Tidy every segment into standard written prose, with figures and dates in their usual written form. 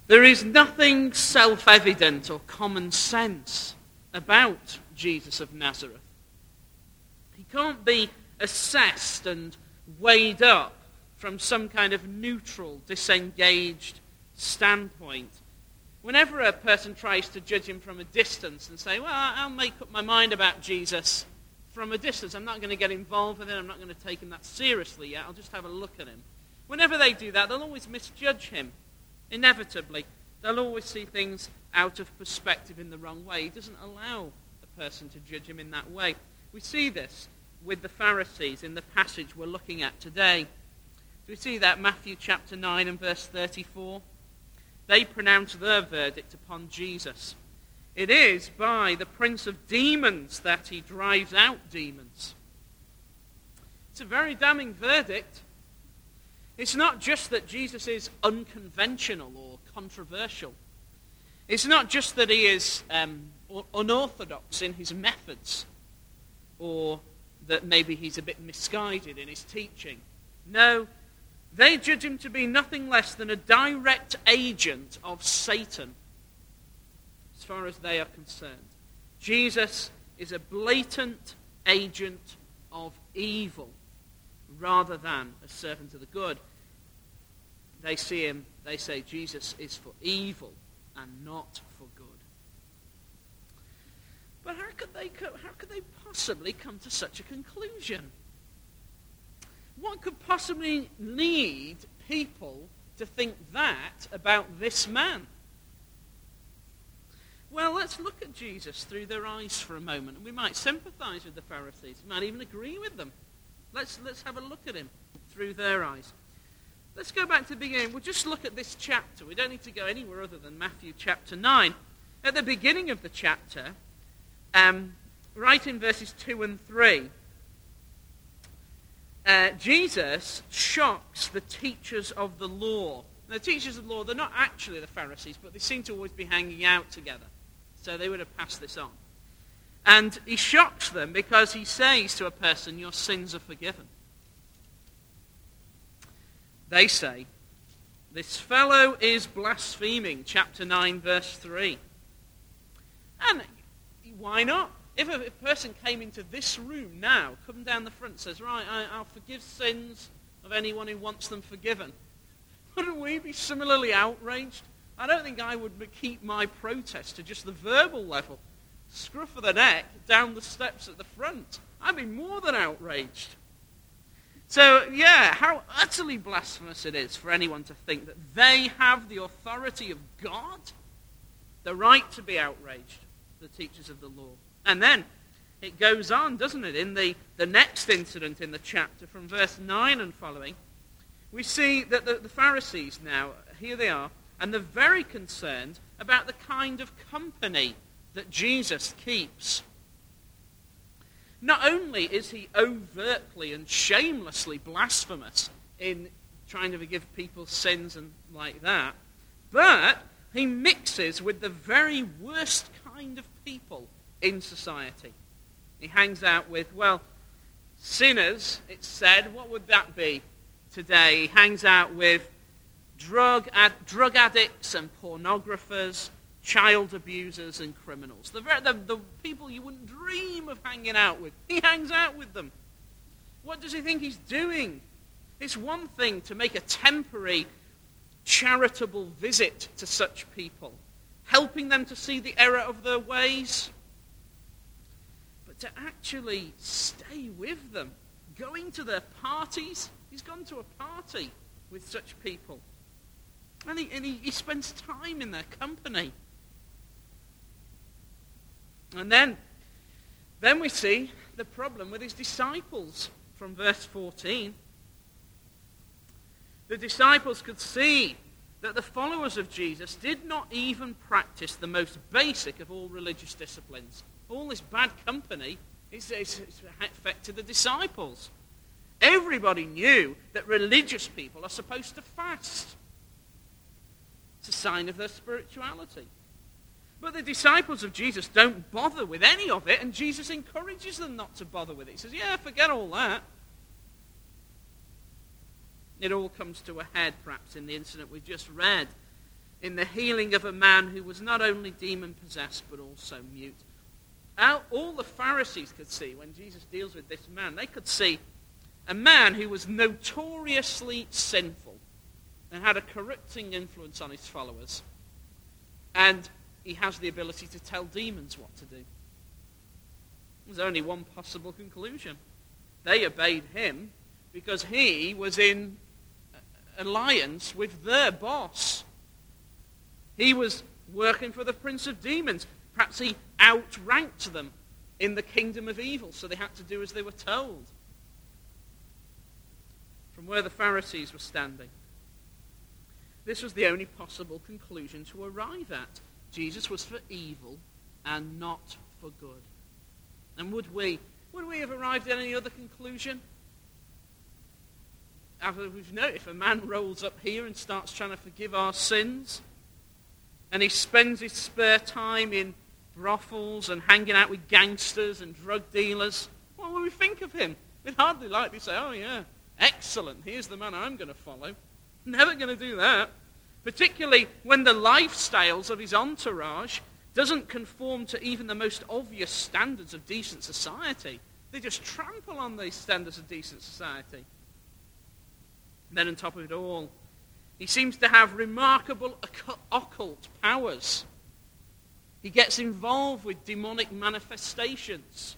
There is nothing self-evident or common sense about Jesus of Nazareth. He can't be assessed and weighed up from some kind of neutral, disengaged standpoint. Whenever a person tries to judge him from a distance and say, well, I'll make up my mind about Jesus from a distance, I'm not going to get involved with him, I'm not going to take him that seriously yet, I'll just have a look at him. Whenever they do that, they'll always misjudge him. Inevitably, they'll always see things out of perspective in the wrong way. He doesn't allow a person to judge him in that way. We see this with the Pharisees in the passage we're looking at today. We see that Matthew chapter 9 and verse 34. They pronounce their verdict upon Jesus. It is by the prince of demons that he drives out demons. It's a very damning verdict. It's not just that Jesus is unconventional or controversial. It's not just that he is unorthodox in his methods, or that maybe he's a bit misguided in his teaching. No, they judge him to be nothing less than a direct agent of Satan, as far as they are concerned. Jesus is a blatant agent of evil, rather than a servant of the good. They see him, they say Jesus is for evil and not for good. But how could they possibly come to such a conclusion? What could possibly lead people to think that about this man? Well, let's look at Jesus through their eyes for a moment. We might sympathize with the Pharisees. We might even agree with them. Let's have a look at him through their eyes. Let's go back to the beginning. We'll just look at this chapter. We don't need to go anywhere other than Matthew chapter 9. At the beginning of the chapter, right in verses 2 and 3, Jesus shocks the teachers of the law. Now, the teachers of the law, they're not actually the Pharisees, but they seem to always be hanging out together. So they would have passed this on. And he shocks them because he says to a person, your sins are forgiven. They say, this fellow is blaspheming, chapter 9, verse 3. And why not? If a person came into this room now, come down the front and says, right, I'll forgive sins of anyone who wants them forgiven, wouldn't we be similarly outraged? I don't think I would keep my protest to just the verbal level. Scruff of the neck down the steps at the front. I'd be more than outraged. So, yeah, how utterly blasphemous it is for anyone to think that they have the authority of God, the right to be outraged, the teachers of the law. And then it goes on, doesn't it, in the next incident in the chapter, from verse 9 and following, we see that the Pharisees now, here they are, and they're very concerned about the kind of company that Jesus keeps. Not only is he overtly and shamelessly blasphemous in trying to forgive people's sins and like that, but he mixes with the very worst kind of people in society. He hangs out with, well, sinners, it's said. What would that be today? He hangs out with drug addicts and pornographers, child abusers and criminals. The people you wouldn't dream of hanging out with. He hangs out with them. What does he think he's doing? It's one thing to make a temporary charitable visit to such people, helping them to see the error of their ways, but to actually stay with them, going to their parties. He's gone to a party with such people, and he spends time in their company. And then we see the problem with his disciples from verse 14. The disciples could see that the followers of Jesus did not even practice the most basic of all religious disciplines. All this bad company it's affected the disciples. Everybody knew that religious people are supposed to fast. It's a sign of their spirituality. But the disciples of Jesus don't bother with any of it, and Jesus encourages them not to bother with it. He says, yeah, forget all that. It all comes to a head, perhaps, in the incident we just read in the healing of a man who was not only demon-possessed but also mute. All the Pharisees could see when Jesus deals with this man, they could see a man who was notoriously sinful and had a corrupting influence on his followers. And he has the ability to tell demons what to do. There's only one possible conclusion. They obeyed him because he was in alliance with their boss. He was working for the prince of demons. Perhaps he outranked them in the kingdom of evil, so they had to do as they were told. From where the Pharisees were standing, this was the only possible conclusion to arrive at. Jesus was for evil and not for good. And would we have arrived at any other conclusion? As we've noted, if a man rolls up here and starts trying to forgive our sins, and he spends his spare time in brothels and hanging out with gangsters and drug dealers, what will we think of him? We'd hardly likely say, oh yeah, excellent, here's the man I'm going to follow. Never going to do that. Particularly when the lifestyles of his entourage doesn't conform to even the most obvious standards of decent society. They just trample on these standards of decent society. And then on top of it all, he seems to have remarkable occult powers. He gets involved with demonic manifestations.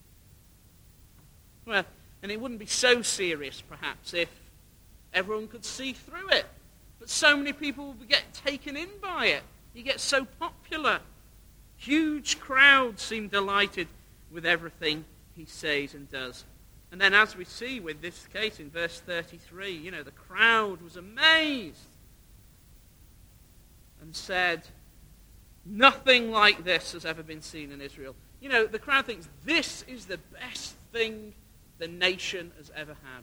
Well, and it wouldn't be so serious, perhaps, if everyone could see through it. But so many people would get taken in by it. He gets so popular. Huge crowds seem delighted with everything he says and does. And then as we see with this case in verse 33, the crowd was amazed and said, nothing like this has ever been seen in Israel. The crowd thinks this is the best thing the nation has ever had.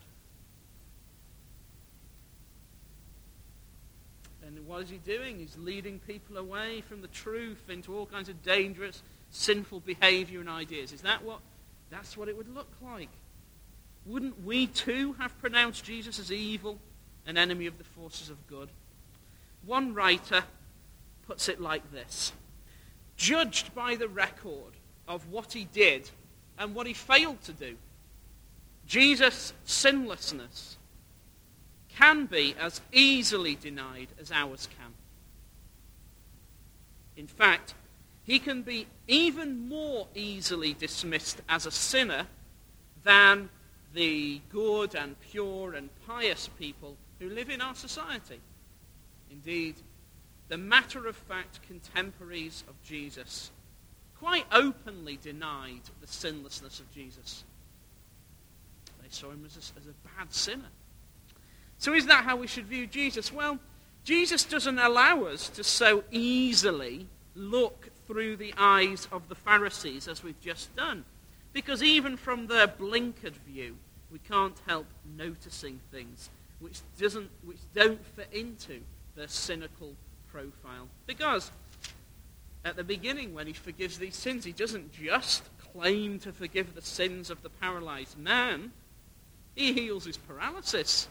And what is he doing? He's leading people away from the truth into all kinds of dangerous, sinful behavior and ideas. That's what it would look like. Wouldn't we too have pronounced Jesus as evil, an enemy of the forces of good? One writer puts it like this: judged by the record of what he did and what he failed to do, Jesus' sinlessness can be as easily denied as ours can. In fact, he can be even more easily dismissed as a sinner than the good and pure and pious people who live in our society. Indeed, the matter-of-fact contemporaries of Jesus quite openly denied the sinlessness of Jesus. They saw him as a bad sinner. So is that how we should view Jesus? Well, Jesus doesn't allow us to so easily look through the eyes of the Pharisees as we've just done. Because even from their blinkered view, we can't help noticing things which don't fit into their cynical profile. Because at the beginning, when he forgives these sins, he doesn't just claim to forgive the sins of the paralyzed man. He heals his paralysis.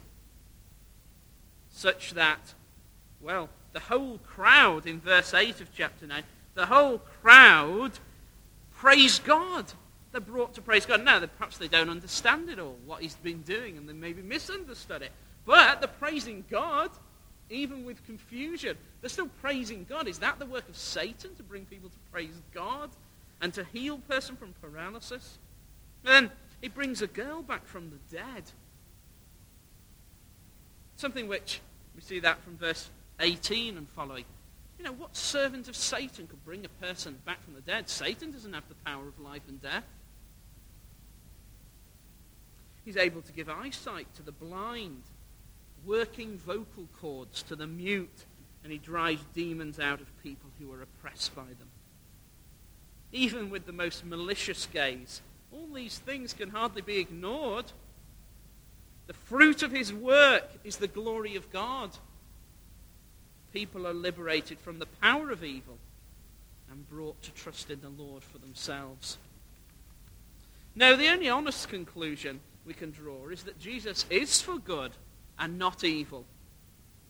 Such that, the whole crowd in verse 8 of chapter 9, the whole crowd praise God. They're brought to praise God. Now, perhaps they don't understand it all, what he's been doing, and they maybe misunderstood it. But they're praising God, even with confusion. They're still praising God. Is that the work of Satan, to bring people to praise God and to heal a person from paralysis? And then he brings a girl back from the dead. Something which, we see that from verse 18 and following. What servant of Satan could bring a person back from the dead? Satan doesn't have the power of life and death. He's able to give eyesight to the blind, working vocal cords to the mute, and he drives demons out of people who are oppressed by them. Even with the most malicious gaze, all these things can hardly be ignored. The fruit of his work is the glory of God. People are liberated from the power of evil and brought to trust in the Lord for themselves. Now, the only honest conclusion we can draw is that Jesus is for good and not evil.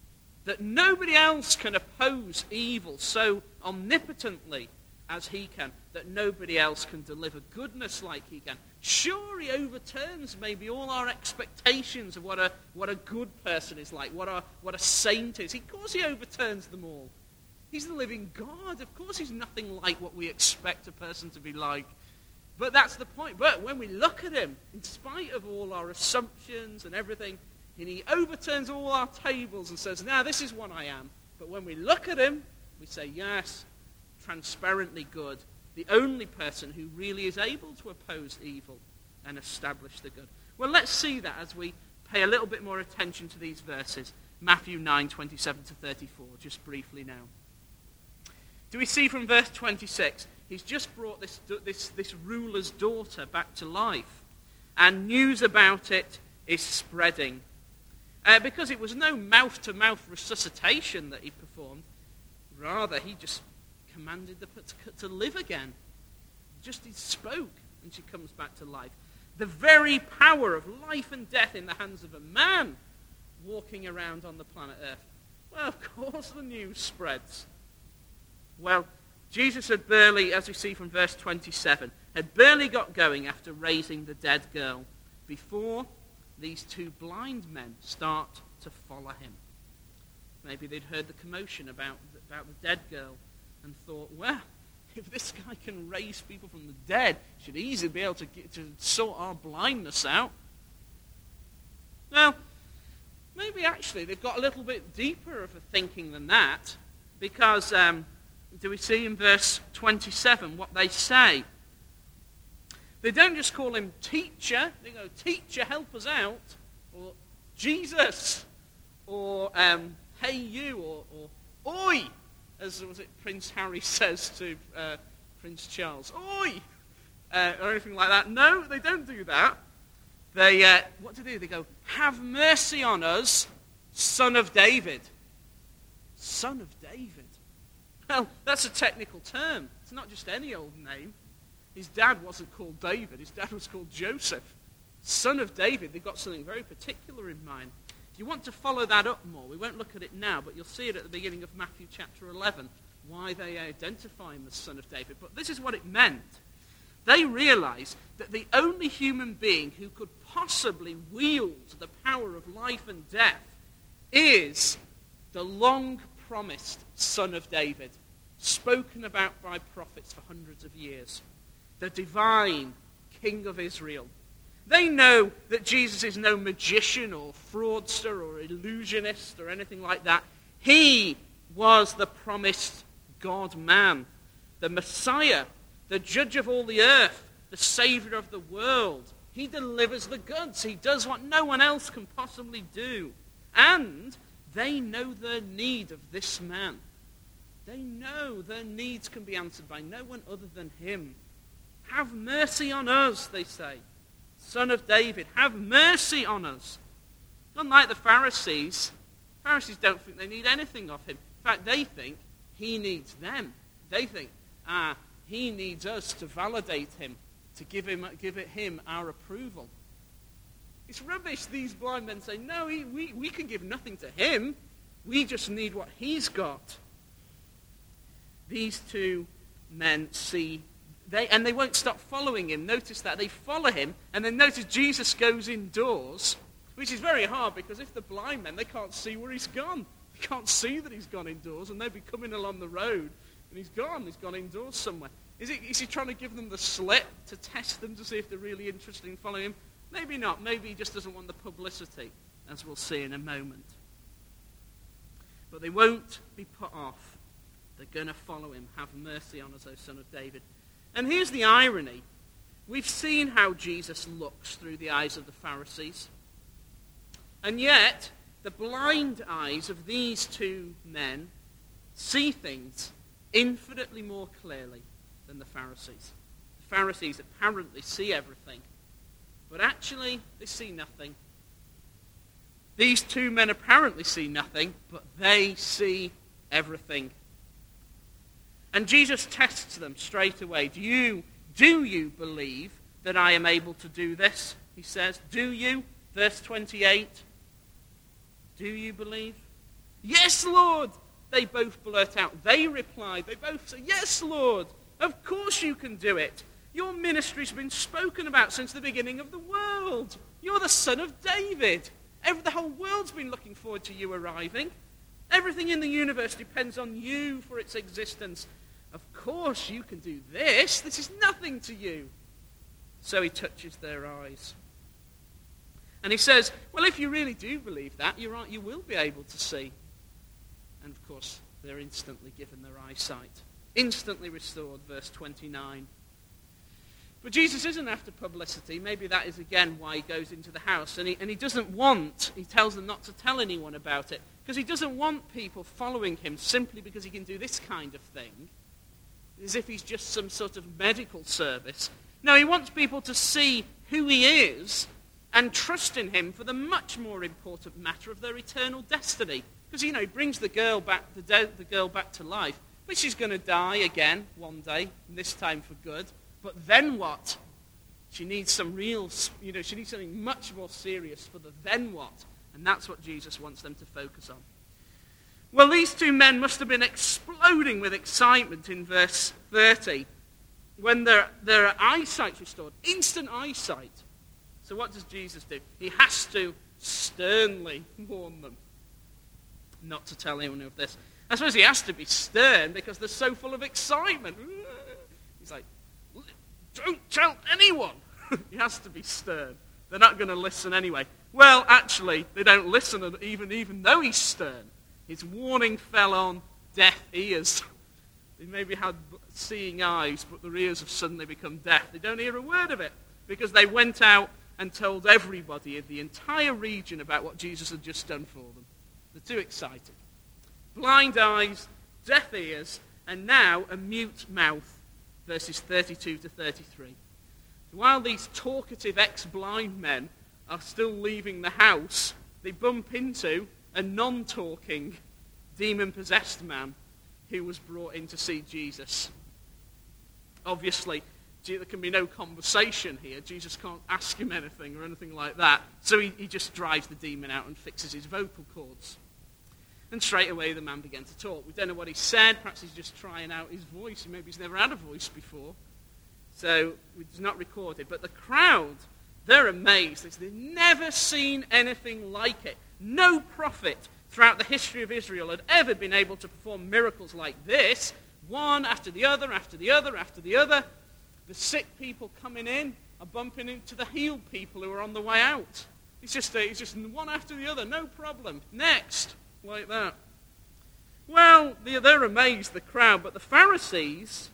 that nobody else can oppose evil so omnipotently as he can, that nobody else can deliver goodness like he can. Sure, he overturns maybe all our expectations of what a good person is like, what a saint is. Of course he overturns them all. He's the living God. Of course he's nothing like what we expect a person to be like. But that's the point. But when we look at him, in spite of all our assumptions and everything, and he overturns all our tables and says, now this is what I am. But when we look at him, we say, yes, transparently good, the only person who really is able to oppose evil and establish the good. Well, let's see that as we pay a little bit more attention to these verses. Matthew 9:27 to 34, just briefly now. Do we see from verse 26, he's just brought this ruler's daughter back to life, and news about it is spreading. Because it was no mouth-to-mouth resuscitation that he performed. Rather, he just commanded the to live again. Just he spoke, and she comes back to life. The very power of life and death in the hands of a man walking around on the planet Earth. Well, of course the news spreads. Well, Jesus had barely, as we see from verse 27, had barely got going after raising the dead girl before these two blind men start to follow him. Maybe they'd heard the commotion about the dead girl and thought, well, if this guy can raise people from the dead, he should easily be able to sort our blindness out. Well, maybe actually they've got a little bit deeper of a thinking than that, because do we see in verse 27 what they say? They don't just call him teacher. They go, teacher, help us out. Or Jesus. Or hey you. Or oi. As was it Prince Harry says to Prince Charles. Oi. Or anything like that. No, they don't do that. They, what do? They go, have mercy on us, Son of David. Son of David. Well, that's a technical term. It's not just any old name. His dad wasn't called David. His dad was called Joseph. Son of David. They've got something very particular in mind. If you want to follow that up more, we won't look at it now, but you'll see it at the beginning of Matthew chapter 11, why they identify him as Son of David. But this is what it meant. They realized that the only human being who could possibly wield the power of life and death is the long-promised Son of David, spoken about by prophets for hundreds of years. The divine King of Israel. They know that Jesus is no magician or fraudster or illusionist or anything like that. He was the promised God-man, the Messiah, the judge of all the earth, the Savior of the world. He delivers the goods. He does what no one else can possibly do. And they know their need of this man. They know their needs can be answered by no one other than him. Have mercy on us, they say. Son of David, have mercy on us. Unlike the Pharisees don't think they need anything of him. In fact, they think he needs them. They think, he needs us to validate him, to give him our approval. It's rubbish. These blind men say, no, we can give nothing to him. We just need what he's got. These two men see, and they won't stop following him. Notice that. They follow him, and then notice Jesus goes indoors, which is very hard, because if the blind men, they can't see where he's gone. They can't see that he's gone indoors, and they'd be coming along the road, and he's gone indoors somewhere. Is he trying to give them the slip to test them to see if they're really interested in following him? Maybe not. Maybe he just doesn't want the publicity, as we'll see in a moment. But they won't be put off. They're going to follow him. Have mercy on us, O Son of David. And here's the irony. We've seen how Jesus looks through the eyes of the Pharisees. And yet, the blind eyes of these two men see things infinitely more clearly than the Pharisees. The Pharisees apparently see everything, but actually they see nothing. These two men apparently see nothing, but they see everything. And Jesus tests them straight away. Do you believe that I am able to do this? He says. Do you? Verse 28. Do you believe? Yes, Lord, they both blurt out. They replied. They both say, yes, Lord, of course you can do it. Your ministry's been spoken about since the beginning of the world. You're the son of David. The whole world's been looking forward to you arriving. Everything in the universe depends on you for its existence. Of course you can do this. This is nothing to you. So he touches their eyes. And he says, well, if you really do believe that, you're right, you will be able to see. And of course, they're instantly given their eyesight. Instantly restored, verse 29. But Jesus isn't after publicity. Maybe that is again why he goes into the house. And he doesn't want, he tells them not to tell anyone about it, because he doesn't want people following him simply because he can do this kind of thing, as if he's just some sort of medical service. No, he wants people to see who he is and trust in him for the much more important matter of their eternal destiny. Because, he brings the girl back to life, but she's going to die again one day, and this time for good. But then what? She needs some she needs something much more serious for the then what? And that's what Jesus wants them to focus on. Well, these two men must have been exploding with excitement in verse 30 when their eyesight's restored. Instant eyesight. So what does Jesus do? He has to sternly warn them not to tell anyone of this. I suppose he has to be stern because they're so full of excitement. He's like, don't tell anyone. He has to be stern. They're not going to listen anyway. Well, actually, they don't listen even though he's stern. His warning fell on deaf ears. They maybe had seeing eyes, but their ears have suddenly become deaf. They don't hear a word of it because they went out and told everybody in the entire region about what Jesus had just done for them. They're too excited. Blind eyes, deaf ears, and now a mute mouth, verses 32 to 33. While these talkative ex-blind men are still leaving the house, they bump into a non-talking, demon-possessed man who was brought in to see Jesus. Obviously, there can be no conversation here. Jesus can't ask him anything or anything like that. So he just drives the demon out and fixes his vocal cords. And straight away the man began to talk. We don't know what he said. Perhaps he's just trying out his voice. Maybe he's never had a voice before. So it's not recorded. But the crowd, they're amazed. They've never seen anything like it. No prophet throughout the history of Israel had ever been able to perform miracles like this. One after the other, after the other, after the other. The sick people coming in are bumping into the healed people who are on the way out. It's just one after the other, no problem. Next, like that. Well, they're amazed, the crowd, but the Pharisees,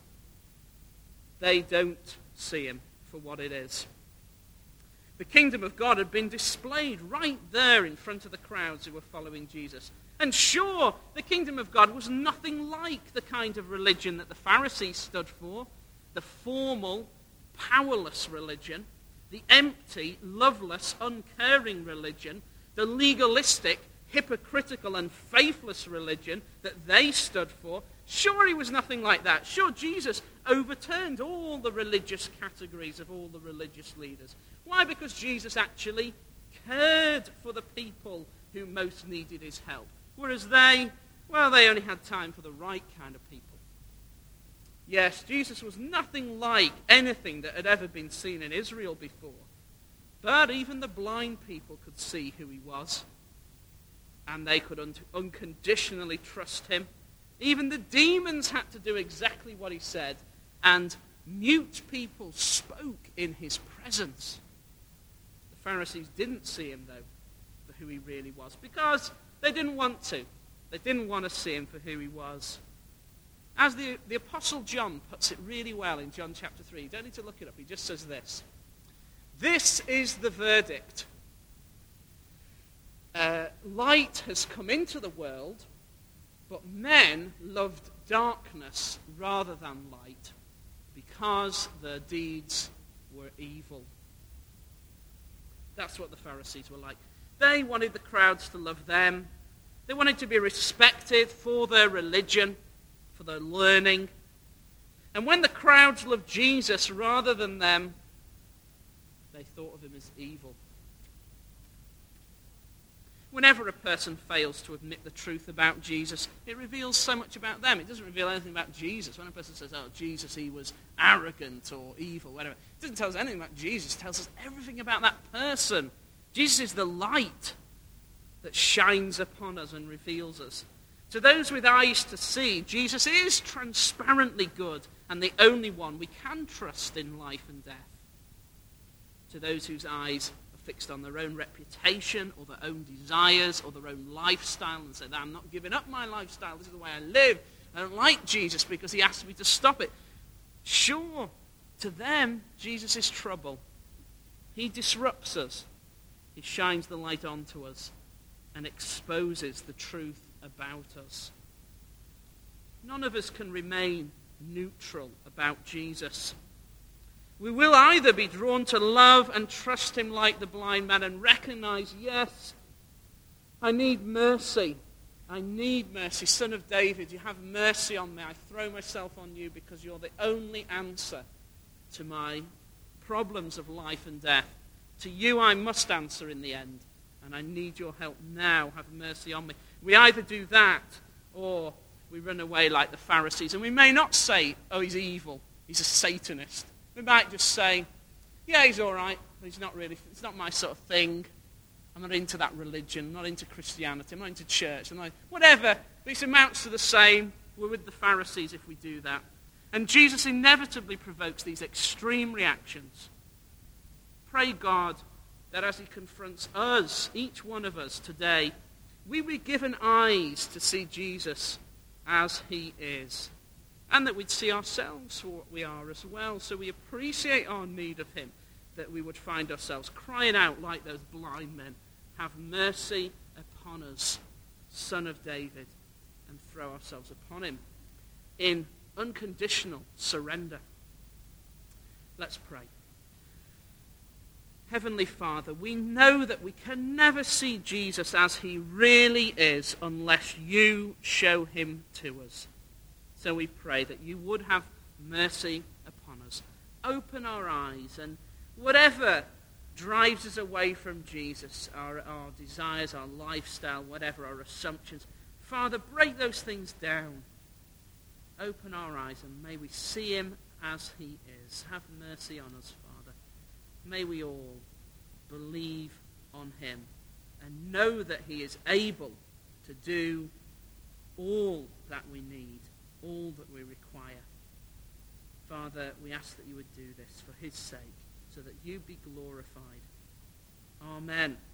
they don't see him for what it is. The kingdom of God had been displayed right there in front of the crowds who were following Jesus. And sure, the kingdom of God was nothing like the kind of religion that the Pharisees stood for. The formal, powerless religion, the empty, loveless, uncaring religion, the legalistic, hypocritical and faithless religion that they stood for. Sure, he was nothing like that. Sure, Jesus overturned all the religious categories of all the religious leaders. Why? Because Jesus actually cared for the people who most needed his help. Whereas they only had time for the right kind of people. Yes, Jesus was nothing like anything that had ever been seen in Israel before. But even the blind people could see who he was. And they could unconditionally trust him. Even the demons had to do exactly what he said. And mute people spoke in his presence. The Pharisees didn't see him, though, for who he really was. Because they didn't want to. They didn't want to see him for who he was. As the Apostle John puts it really well in John chapter 3. You don't need to look it up. He just says this. This is the verdict. Light has come into the world, but men loved darkness rather than light because their deeds were evil. That's what the Pharisees were like. They wanted the crowds to love them. They wanted to be respected for their religion, for their learning. And when the crowds loved Jesus rather than them, they thought of him as evil. Whenever a person fails to admit the truth about Jesus, it reveals so much about them. It doesn't reveal anything about Jesus. When a person says, oh, Jesus, he was arrogant or evil, whatever, it doesn't tell us anything about Jesus. It tells us everything about that person. Jesus is the light that shines upon us and reveals us. To those with eyes to see, Jesus is transparently good and the only one we can trust in life and death. To those whose eyes fixed on their own reputation or their own desires or their own lifestyle and say, I'm not giving up my lifestyle, this is the way I live. I don't like Jesus because he asked me to stop it. Sure, to them, Jesus is trouble. He disrupts us. He shines the light onto us and exposes the truth about us. None of us can remain neutral about Jesus. We will either be drawn to love and trust him like the blind man and recognize, yes, I need mercy. I need mercy. Son of David, you have mercy on me. I throw myself on you because you're the only answer to my problems of life and death. To you I must answer in the end, and I need your help now. Have mercy on me. We either do that or we run away like the Pharisees. And we may not say, oh, he's evil. He's a Satanist. We might just say, yeah, he's all right, but it's not my sort of thing. I'm not into that religion. I'm not into Christianity. I'm not into church. Whatever. This amounts to the same. We're with the Pharisees if we do that. And Jesus inevitably provokes these extreme reactions. Pray God that as he confronts us, each one of us today, we be given eyes to see Jesus as he is. And that we'd see ourselves for what we are as well. So we appreciate our need of him. That we would find ourselves crying out like those blind men. Have mercy upon us, Son of David. And throw ourselves upon him in unconditional surrender. Let's pray. Heavenly Father, we know that we can never see Jesus as he really is unless you show him to us. So we pray that you would have mercy upon us. Open our eyes, and whatever drives us away from Jesus, our desires, our lifestyle, whatever, our assumptions, Father, break those things down. Open our eyes, and may we see him as he is. Have mercy on us, Father. May we all believe on him and know that he is able to do all that we need, all that we require. Father, we ask that you would do this for his sake, so that you be glorified. Amen.